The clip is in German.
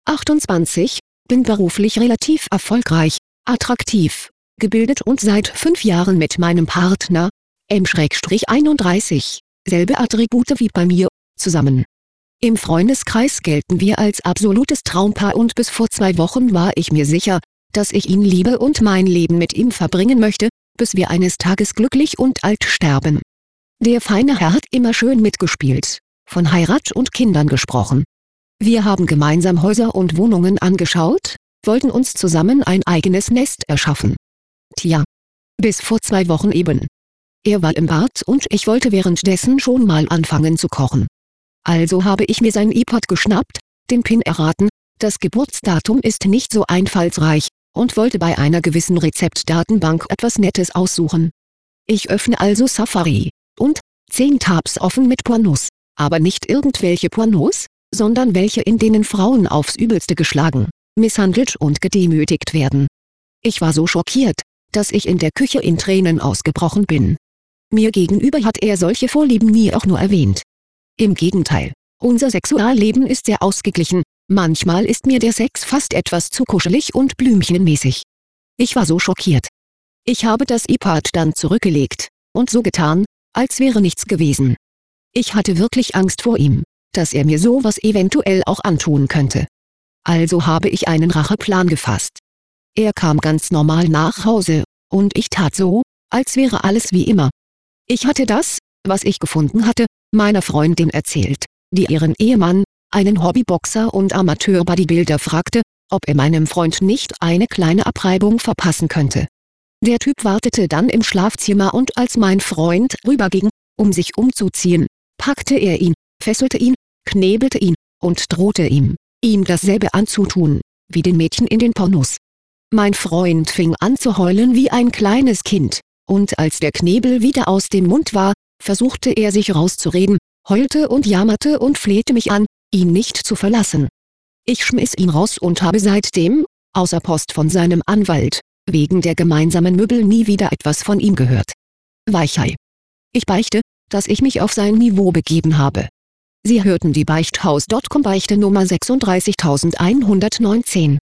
28, bin beruflich relativ erfolgreich, attraktiv, gebildet und seit 5 Jahren mit meinem Partner, M-31, selbe Attribute wie bei mir, zusammen. Im Freundeskreis gelten wir als absolutes Traumpaar und bis vor 2 Wochen war ich mir sicher, dass ich ihn liebe und mein Leben mit ihm verbringen möchte, bis wir eines Tages glücklich und alt sterben. Der feine Herr hat immer schön mitgespielt, von Heirat und Kindern gesprochen. Wir haben gemeinsam Häuser und Wohnungen angeschaut, wollten uns zusammen ein eigenes Nest erschaffen. Tja. Bis vor 2 Wochen eben. Er war im Bad und ich wollte währenddessen schon mal anfangen zu kochen. Also habe ich mir sein iPod geschnappt, den PIN erraten, das Geburtsdatum ist nicht so einfallsreich, und wollte bei einer gewissen Rezeptdatenbank etwas Nettes aussuchen. Ich öffne also Safari, und 10 Tabs offen mit Pornos, aber nicht irgendwelche Pornos, sondern welche, in denen Frauen aufs Übelste geschlagen, misshandelt und gedemütigt werden. Ich war so schockiert, dass ich in der Küche in Tränen ausgebrochen bin. Mir gegenüber hat er solche Vorlieben nie auch nur erwähnt. Im Gegenteil, unser Sexualleben ist sehr ausgeglichen, manchmal ist mir der Sex fast etwas zu kuschelig und blümchenmäßig. Ich war so schockiert. Ich habe das iPad dann zurückgelegt und so getan, als wäre nichts gewesen. Ich hatte wirklich Angst vor ihm, dass er mir sowas eventuell auch antun könnte. Also habe ich einen Racheplan gefasst. Er kam ganz normal nach Hause, und ich tat so, als wäre alles wie immer. Ich hatte das, was ich gefunden hatte, meiner Freundin erzählt, die ihren Ehemann, einen Hobbyboxer und Amateur-Bodybuilder, fragte, ob er meinem Freund nicht eine kleine Abreibung verpassen könnte. Der Typ wartete dann im Schlafzimmer und als mein Freund rüberging, um sich umzuziehen, packte er ihn, fesselte ihn, knebelte ihn und drohte ihm dasselbe anzutun, wie den Mädchen in den Pornos. Mein Freund fing an zu heulen wie ein kleines Kind, und als der Knebel wieder aus dem Mund war, versuchte er sich rauszureden, heulte und jammerte und flehte mich an, ihn nicht zu verlassen. Ich schmiss ihn raus und habe seitdem, außer Post von seinem Anwalt, wegen der gemeinsamen Möbel nie wieder etwas von ihm gehört. Weichei. Ich beichte, dass ich mich auf sein Niveau begeben habe. Sie hörten die Beichthaus.com Beichte Nummer 36119.